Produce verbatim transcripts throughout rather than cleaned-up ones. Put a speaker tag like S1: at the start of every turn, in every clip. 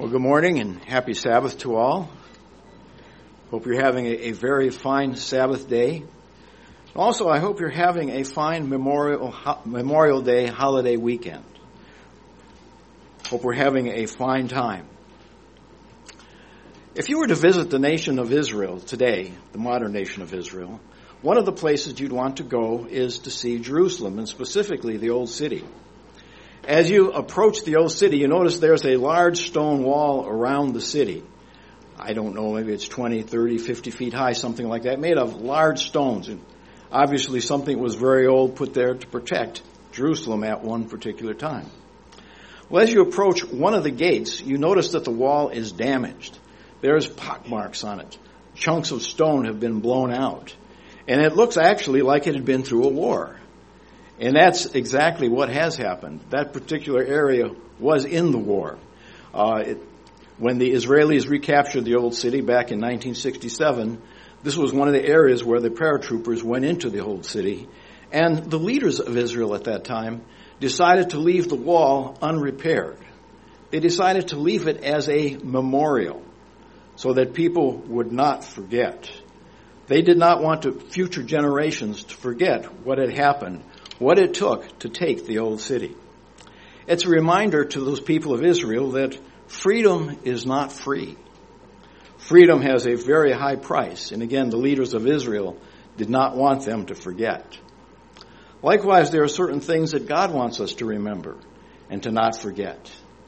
S1: Well, good morning and happy Sabbath to all. Hope you're having a, a very fine Sabbath day. Also, I hope you're having a fine Memorial ho- Memorial Day holiday weekend. Hope we're having a fine time. If you were to visit the nation of Israel today, the modern nation of Israel, one of the places you'd want to go is to see Jerusalem, and specifically the Old City. As you approach the Old City, you notice there's a large stone wall around the city. I don't know, maybe it's twenty, thirty, fifty feet high, something like that, made of large stones. And obviously something was very old put there to protect Jerusalem at one particular time. Well, as you approach one of the gates, you notice that the wall is damaged. There's pockmarks on it. Chunks of stone have been blown out. And it looks actually like it had been through a war. And that's exactly what has happened. That particular area was in the war. Uh, it, when the Israelis recaptured the Old City back in nineteen sixty-seven, this was one of the areas where the paratroopers went into the Old City. And the leaders of Israel at that time decided to leave the wall unrepaired. They decided to leave it as a memorial so that people would not forget. They did not want to, future generations to forget what had happened, what it took to take the Old City. It's a reminder to those people of Israel that freedom is not free. Freedom has a very high price, and again, the leaders of Israel did not want them to forget. Likewise, there are certain things that God wants us to remember and to not forget.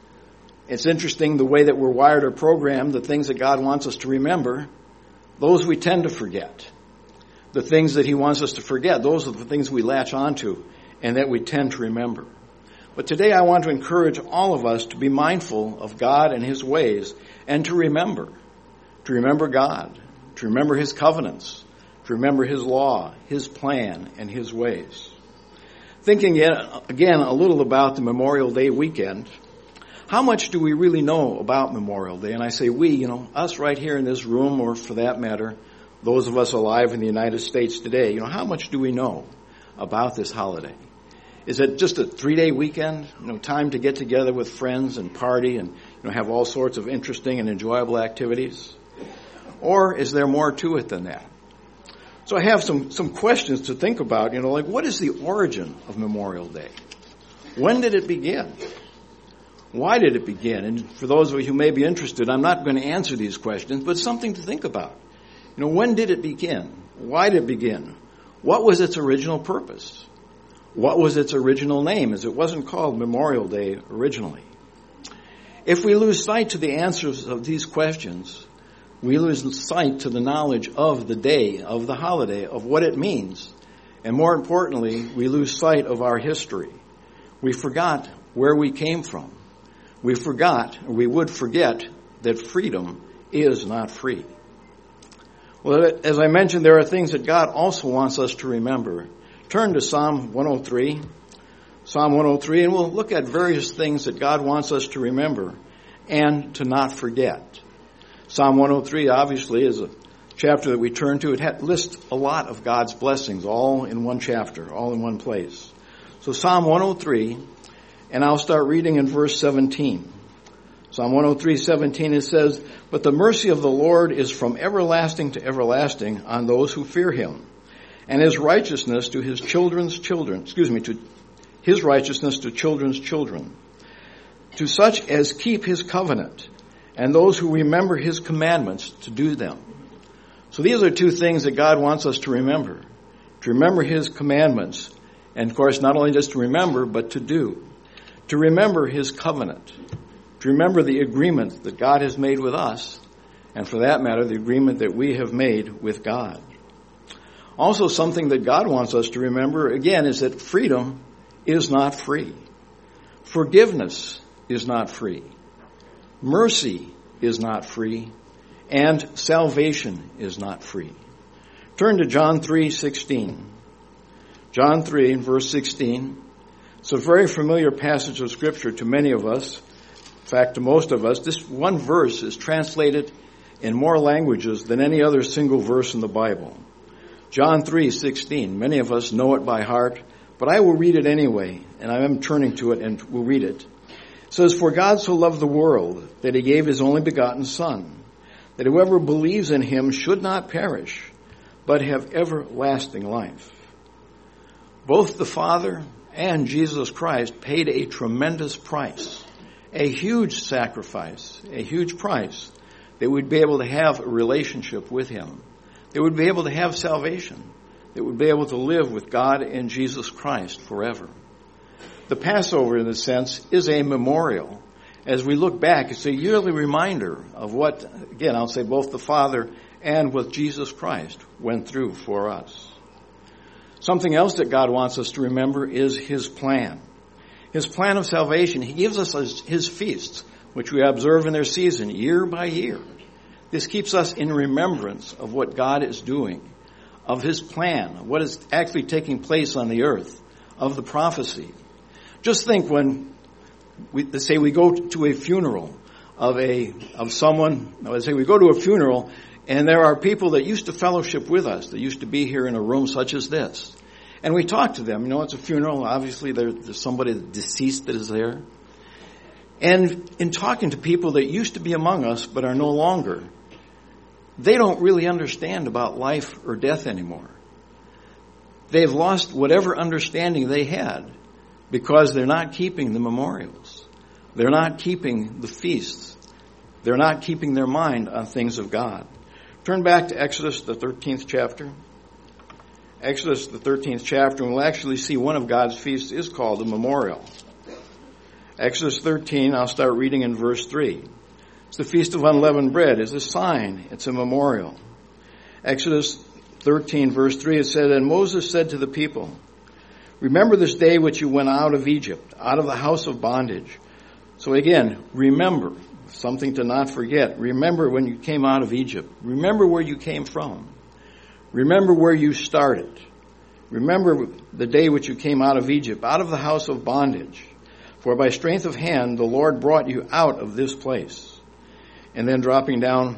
S1: It's interesting the way that we're wired or programmed, the things that God wants us to remember, those we tend to forget. The things that he wants us to forget, those are the things we latch onto and that we tend to remember. But today I want to encourage all of us to be mindful of God and his ways and to remember. To remember God, to remember his covenants, to remember his law, his plan, and his ways. Thinking again a little about the Memorial Day weekend, how much do we really know about Memorial Day? And I say we, you know, us right here in this room, or for that matter, those of us alive in the United States today, you know, how much do we know about this holiday? Is it just a three-day weekend, you know, time to get together with friends and party and, you know, have all sorts of interesting and enjoyable activities? Or is there more to it than that? So I have some, some questions to think about, you know, like what is the origin of Memorial Day? When did it begin? Why did it begin? And for those of you who may be interested, I'm not going to answer these questions, but something to think about. You know, when did it begin? Why did it begin? What was its original purpose? What was its original name, as it wasn't called Memorial Day originally? If we lose sight to the answers of these questions, we lose sight to the knowledge of the day, of the holiday, of what it means. And more importantly, we lose sight of our history. We forgot where we came from. We forgot, or we would forget, that freedom is not free. Well, as I mentioned, there are things that God also wants us to remember. Turn to Psalm one oh three. Psalm one oh three, and we'll look at various things that God wants us to remember and to not forget. Psalm one oh three, obviously, is a chapter that we turn to. It lists a lot of God's blessings, all in one chapter, all in one place. So Psalm one oh three, and I'll start reading in verse seventeen. Psalm one oh three, seventeen, it says, "But the mercy of the Lord is from everlasting to everlasting on those who fear him, and his righteousness to his children's children," excuse me, to his righteousness to children's children, "to such as keep his covenant, and those who remember his commandments to do them." So these are two things that God wants us to remember. To remember his commandments, and of course not only just to remember, but to do. To remember his covenant. To remember the agreement that God has made with us, and for that matter, the agreement that we have made with God. Also, something that God wants us to remember, again, is that freedom is not free. Forgiveness is not free. Mercy is not free. And salvation is not free. Turn to John three sixteen. John three, verse sixteen. It's a very familiar passage of Scripture to many of us. In fact, to most of us, this one verse is translated in more languages than any other single verse in the Bible. John three sixteen. Many of us know it by heart, but I will read it anyway, and I am turning to it and will read it. It says, "For God so loved the world that he gave his only begotten Son, that whoever believes in him should not perish, but have everlasting life." Both the Father and Jesus Christ paid a tremendous price, a huge sacrifice, a huge price, that we'd be able to have a relationship with him, that we'd be able to have salvation, that we'd be able to live with God and Jesus Christ forever. The Passover, in a sense, is a memorial. As we look back, it's a yearly reminder of what, again, I'll say both the Father and what Jesus Christ went through for us. Something else that God wants us to remember is his plan. His plan of salvation. He gives us his, his feasts, which we observe in their season year by year. This keeps us in remembrance of what God is doing, of his plan, what is actually taking place on the earth, of the prophecy. Just think when we let's say we go to a funeral of a of someone. Let's say we go to a funeral, and there are people that used to fellowship with us, that used to be here in a room such as this, and we talk to them. You know, it's a funeral. Obviously, there, there's somebody deceased that is there, and in talking to people that used to be among us but are no longer, they don't really understand about life or death anymore. They've lost whatever understanding they had, because they're not keeping the memorials. They're not keeping the feasts. They're not keeping their mind on things of God. Turn back to Exodus, the thirteenth chapter. Exodus, the thirteenth chapter, and we'll actually see one of God's feasts is called a memorial. Exodus thirteen, I'll start reading in verse three. It's the Feast of Unleavened Bread. It's a sign. It's a memorial. Exodus thirteen, verse three, it said, "And Moses said to the people, remember this day which you went out of Egypt, out of the house of bondage." So again, remember, something to not forget. Remember when you came out of Egypt. Remember where you came from. Remember where you started. Remember the day which you came out of Egypt, out of the house of bondage. For by strength of hand the Lord brought you out of this place. And then dropping down,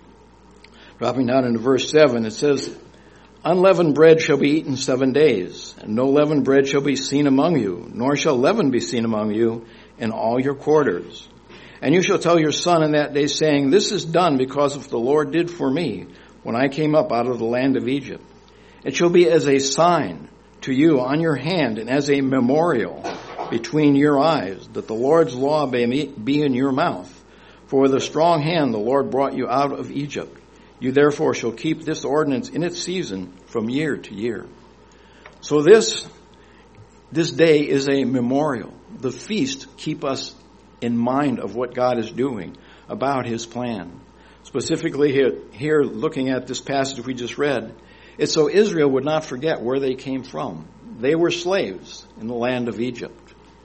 S1: dropping down into verse seven, it says, "Unleavened bread shall be eaten seven days, and no leavened bread shall be seen among you, nor shall leaven be seen among you in all your quarters. And you shall tell your son in that day, saying, this is done because of the Lord did for me when I came up out of the land of Egypt. It shall be as a sign to you on your hand and as a memorial between your eyes, that the Lord's law may be in your mouth. For with a strong hand the Lord brought you out of Egypt. You therefore shall keep this ordinance in its season from year to year." So this, this day is a memorial. The feast keep us in mind of what God is doing, about his plan. Specifically here, here looking at this passage we just read, it's so Israel would not forget where they came from. They were slaves in the land of Egypt.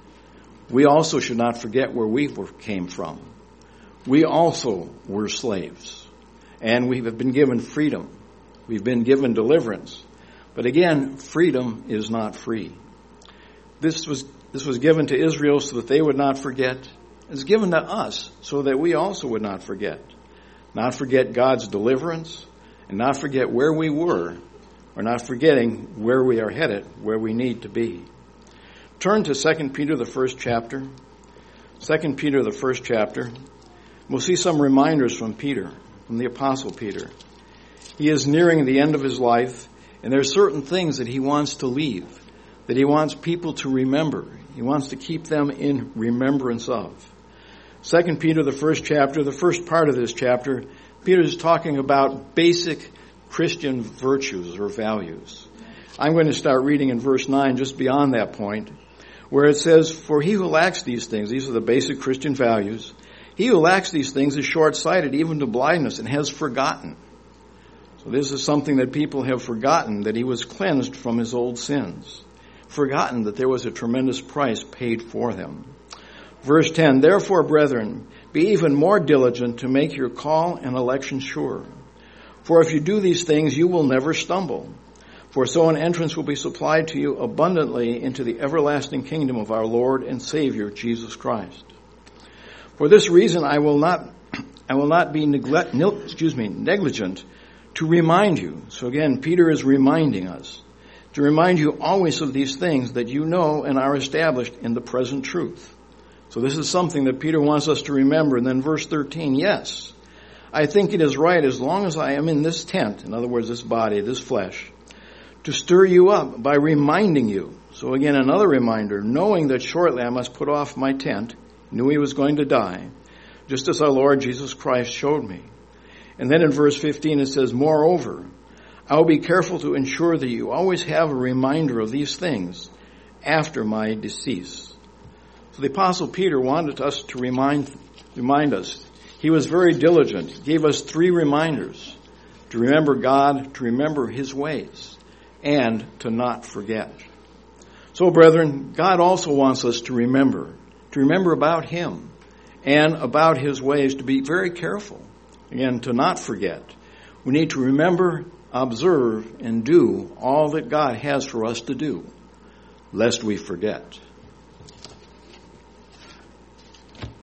S1: We also should not forget where we were, came from. We also were slaves. And we have been given freedom. We've been given deliverance. But again, freedom is not free. This was this was given to Israel so that they would not forget. It's given to us so that we also would not forget. Not forget God's deliverance, and not forget where we were, or not forgetting where we are headed, where we need to be. Turn to Second Peter, the first chapter. Second Peter, the first chapter. We'll see some reminders from Peter, from the Apostle Peter. He is nearing the end of his life, and there are certain things that he wants to leave, that he wants people to remember. He wants to keep them in remembrance of. Second Peter, the first chapter, the first part of this chapter, Peter is talking about basic Christian virtues or values. I'm going to start reading in verse nine, just beyond that point, where it says, "For he who lacks these things," these are the basic Christian values, "he who lacks these things is short-sighted, even to blindness, and has forgotten." So this is something that people have forgotten, that he was cleansed from his old sins. Forgotten that there was a tremendous price paid for them. Verse ten, "Therefore, brethren, be even more diligent to make your call and election sure. For if you do these things, you will never stumble. For so an entrance will be supplied to you abundantly into the everlasting kingdom of our Lord and Savior, Jesus Christ. For this reason, I will not, I will not be neglect, excuse me, negligent to remind you." So again, Peter is reminding us to remind you always of these things, that you know and are established in the present truth. So this is something that Peter wants us to remember. And then verse thirteen, yes, I think it is right as long as I am in this tent, in other words, this body, this flesh, to stir you up by reminding you. So again, another reminder, knowing that shortly I must put off my tent, knew he was going to die, just as our Lord Jesus Christ showed me. And then in verse fifteen it says, moreover, I will be careful to ensure that you always have a reminder of these things after my decease. So the Apostle Peter wanted us to remind, remind us. He was very diligent. He gave us three reminders: to remember God, to remember his ways, and to not forget. So, brethren, God also wants us to remember, to remember about him and about his ways, to be very careful. Again, to not forget. We need to remember, observe, and do all that God has for us to do, lest we forget.